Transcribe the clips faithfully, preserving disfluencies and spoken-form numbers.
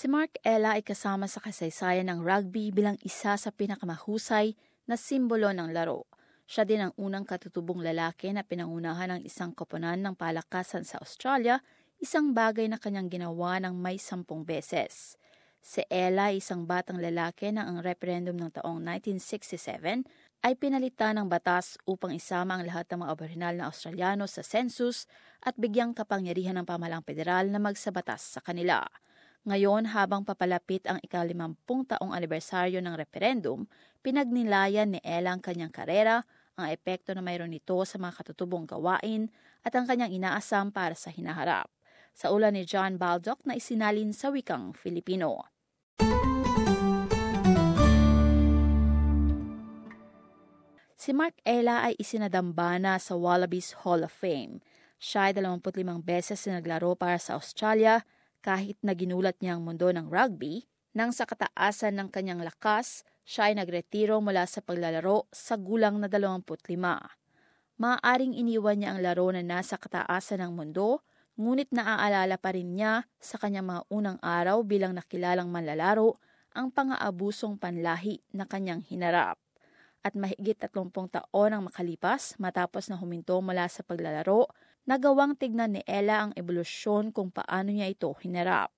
Si Mark Ella ay kasama sa kasaysayan ng rugby bilang isa sa pinakamahusay na simbolo ng laro. Siya din ang unang katutubong lalaki na pinangunahan ng isang koponan ng palakasan sa Australia, isang bagay na kanyang ginawa ng may sampung beses. Si Ella ay isang batang lalaki na ang referendum ng taong nineteen sixty-seven ay pinalitan ng batas upang isama ang lahat ng mga Aboriginal na Australiano sa census at bigyang kapangyarihan ng pamahalang federal na magsabatas sa kanila. Ngayon, habang papalapit ang ikalimampung taong anibersaryo ng referendum, pinagnilayan ni Ella ang kanyang karera, ang epekto na mayroon nito sa mga katutubong gawain at ang kanyang inaasam para sa hinaharap. Sa ulan ni John Baldock na isinalin sa wikang Filipino. Si Mark Ella ay isinadambana sa Wallabies Hall of Fame. Siya ay dalawampu't limang beses na naglaro para sa Australia, kahit na ginulat niya ang mundo ng rugby. Nang sa kataasan ng kanyang lakas, siya ay nagretiro mula sa paglalaro sa gulang na dalawampu't lima. Maaaring iniwan niya ang laro na nasa kataasan ng mundo, ngunit naaalala pa rin niya sa kanyang mga unang araw bilang nakilalang manlalaro ang pang-aabusong panlahi na kanyang hinarap. At mahigit tatlumpung taon ang makalipas matapos na huminto mula sa paglalaro, nagawang tignan ni Ella ang ebolusyon kung paano niya ito hinarap.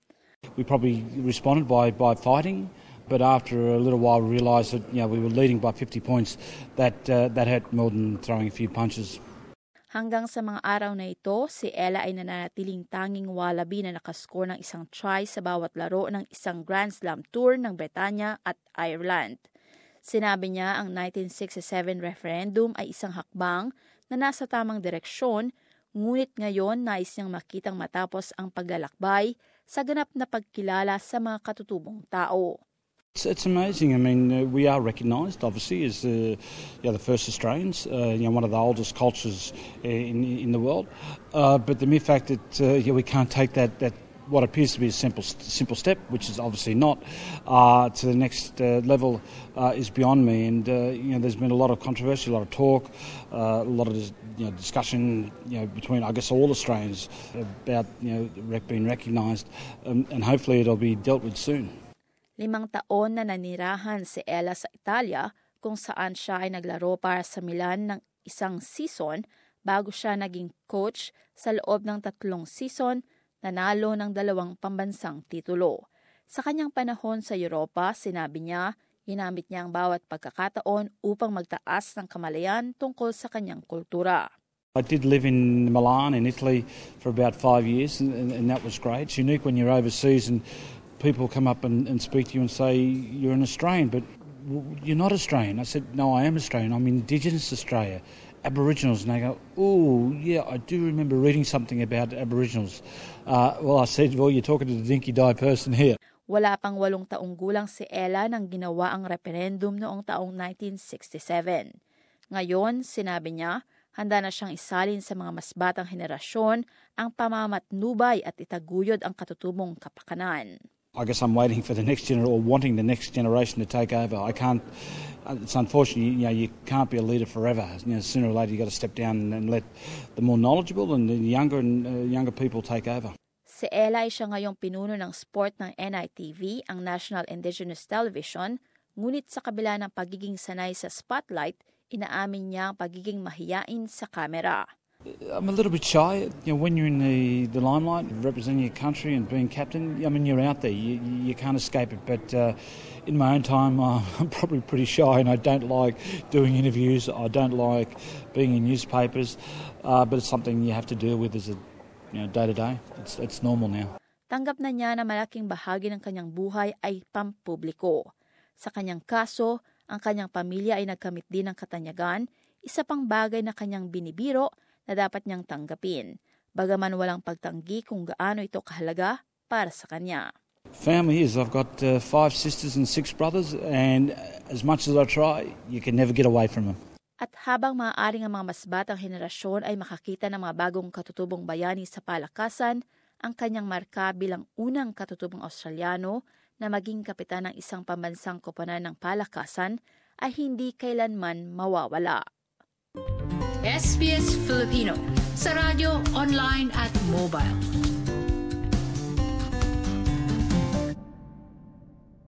We probably responded by by fighting, but after a little while we realised that you know we were leading by fifty points. That uh, that hurt more than throwing a few punches. Hanggang sa mga araw na ito, si Ella ay nananatiling tanging Wallaby na nakascore ng isang try sa bawat laro ng isang Grand Slam Tour ng Bretanya at Ireland. Sinabi niya ang nineteen sixty-seven referendum ay isang hakbang na nasa tamang direksyon, ngunit ngayon nais niyang makitang matapos ang paglalakbay sa ganap na pagkilala sa mga katutubong tao. It's, it's amazing. I mean, uh, we are recognised, obviously, as the, you know, the first Australians, uh, you know, one of the oldest cultures in in the world. Uh, but the mere fact that uh, you know, we can't take that that what appears to be a simple simple step, which is obviously not, uh, to the next uh, level uh, is beyond me. And uh, you know, there's been a lot of controversy, a lot of talk, uh, a lot of you know, discussion, you know, between I guess all Australians about you know rec- being recognised, um, and hopefully it'll be dealt with soon. Limang taon na nanirahan si Ella sa Italia, kung saan siya ay naglaro para sa Milan ng isang season bago siya naging coach sa loob ng tatlong season. Nanalo ng dalawang pambansang titulo. Sa kanyang panahon sa Europa, sinabi niya, ginamit niya ang bawat pagkakataon upang magtaas ng kamalayan tungkol sa kanyang kultura. I did live in Milan in Italy for about five years and, and, and that was great. It's unique when you're overseas and people come up and, and speak to you and say, you're an Australian, but you're not Australian. I said, no, I am Australian. I'm Indigenous Australia. Aboriginals, and they go, oh, yeah, I do remember reading something about Aboriginals. Uh, well, I said, well, you're talking to the dinky-die person here. Wala pang walong taong gulang si Ella nang ginawa ang referendum noong taong nineteen sixty-seven. Ngayon, sinabi niya, handa na siyang isalin sa mga mas batang henerasyon ang pamamatnubay at itaguyod ang katutubong kapakanan. I guess I'm waiting for the next generation or wanting the next generation to take over. I can't, it's unfortunate, you know, you can't be a leader forever. You know, sooner or later you've got to step down and let the more knowledgeable and the younger and uh, younger people take over. Si Ella ay siya ngayong pinuno ng sport ng N I T V, ang National Indigenous Television, ngunit sa kabila ng pagiging sanay sa spotlight, inaamin niya ang pagiging mahiyain sa kamera. I'm a little bit shy. You know, when you're in the, the limelight, representing your country and being captain, I mean, you're out there. You, you can't escape it. But uh, in my own time, uh, I'm probably pretty shy and I don't like doing interviews. I don't like being in newspapers. Uh, but it's something you have to deal with as a you know, day-to-day. It's, it's normal now. Tanggap na niya na malaking bahagi ng kanyang buhay ay pampubliko. Sa kanyang kaso, ang kanyang pamilya ay nagkamit din ng katanyagan, isa pang bagay na kanyang binibiro na dapat niyang tanggapin, bagaman walang pagtanggi kung gaano ito kahalaga para sa kanya. Family is, I've got uh, five sisters and six brothers, and as much as I try, you can never get away from them. At habang maaaring ang mga mas batang henerasyon ay makakita ng mga bagong katutubong bayani sa palakasan, ang kanyang marka bilang unang katutubong Australiano na maging kapitan ng isang pambansang koponan ng palakasan ay hindi kailanman mawawala. S B S Filipino sa radyo, online at mobile.